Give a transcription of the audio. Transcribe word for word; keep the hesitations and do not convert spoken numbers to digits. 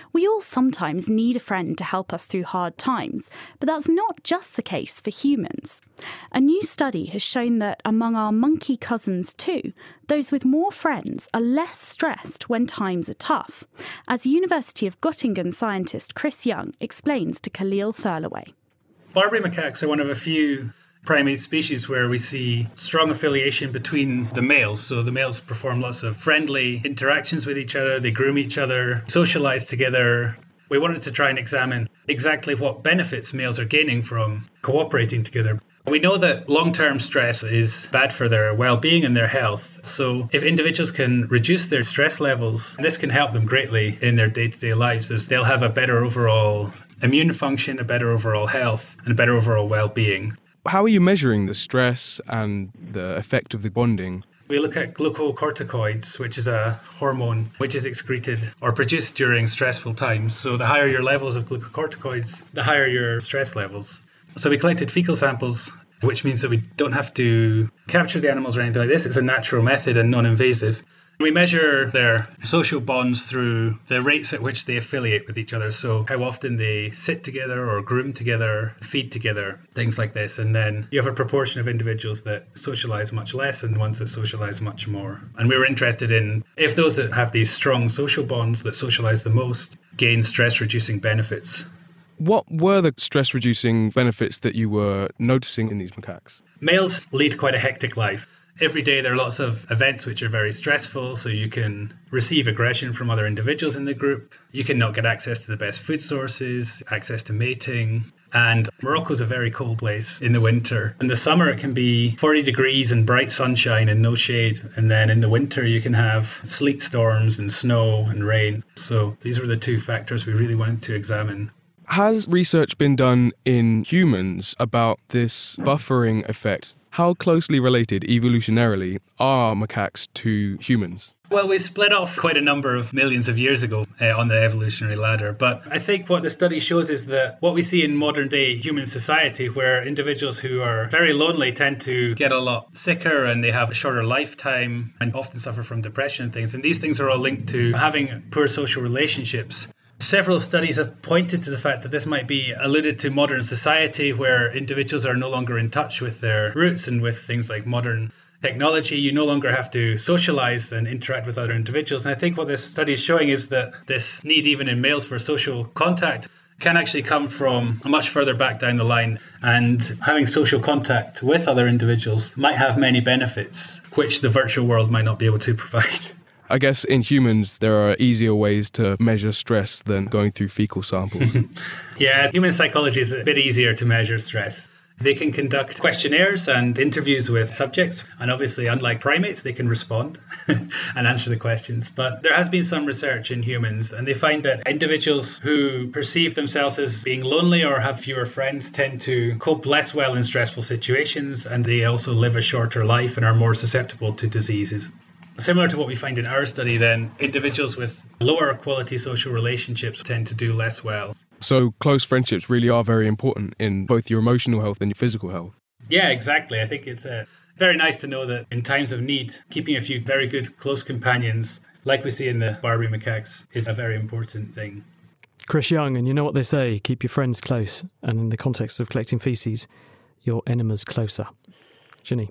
We all sometimes need a friend to help us through hard times, but that's not just the case for humans. A new study has shown that among our monkey cousins too, those with more friends are less stressed when times are tough, as University of Göttingen scientist Chris Young explains to Khalil Thurlaway. Barbary macaques are one of a few primate species where we see strong affiliation between the males. So the males perform lots of friendly interactions with each other, they groom each other, socialize together. We wanted to try and examine exactly what benefits males are gaining from cooperating together. We know that long-term stress is bad for their well-being and their health. So if individuals can reduce their stress levels, this can help them greatly in their day-to-day lives, as they'll have a better overall immune function, a better overall health, and a better overall well-being. How are you measuring the stress and the effect of the bonding? We look at glucocorticoids, which is a hormone which is excreted or produced during stressful times. So the higher your levels of glucocorticoids, the higher your stress levels. So we collected fecal samples, which means that we don't have to capture the animals or anything like this. It's a natural method and non-invasive. We measure their social bonds through the rates at which they affiliate with each other. So how often they sit together or groom together, feed together, things like this. And then you have a proportion of individuals that socialize much less and ones that socialize much more. And we were interested in if those that have these strong social bonds that socialize the most gain stress-reducing benefits. What were the stress-reducing benefits that you were noticing in these macaques? Males lead quite a hectic life. Every day there are lots of events which are very stressful, so you can receive aggression from other individuals in the group. You can not get access to the best food sources, access to mating. And Morocco's a very cold place in the winter. In the summer it can be forty degrees and bright sunshine and no shade. And then in the winter you can have sleet storms and snow and rain. So these were the two factors we really wanted to examine. Has research been done in humans about this buffering effect? How closely related evolutionarily are macaques to humans? Well, we split off quite a number of millions of years ago uh, on the evolutionary ladder. But I think what the study shows is that what we see in modern day human society, where individuals who are very lonely tend to get a lot sicker and they have a shorter lifetime and often suffer from depression and things. And these things are all linked to having poor social relationships. Several studies have pointed to the fact that this might be alluded to modern society, where individuals are no longer in touch with their roots, and with things like modern technology, you no longer have to socialize and interact with other individuals. And I think what this study is showing is that this need, even in males, for social contact can actually come from much further back down the line. And having social contact with other individuals might have many benefits, which the virtual world might not be able to provide. I guess in humans, there are easier ways to measure stress than going through fecal samples. Yeah, human psychology is a bit easier to measure stress. They can conduct questionnaires and interviews with subjects. And obviously, unlike primates, they can respond and answer the questions. But there has been some research in humans, and they find that individuals who perceive themselves as being lonely or have fewer friends tend to cope less well in stressful situations. And they also live a shorter life and are more susceptible to diseases. Similar to what we find in our study, then, individuals with lower quality social relationships tend to do less well. So close friendships really are very important in both your emotional health and your physical health. Yeah, exactly. I think it's uh, very nice to know that in times of need, keeping a few very good close companions, like we see in the Barbary macaques, is a very important thing. Chris Young, and you know what they say, keep your friends close. And in the context of collecting faeces, your enemies closer. Ginny.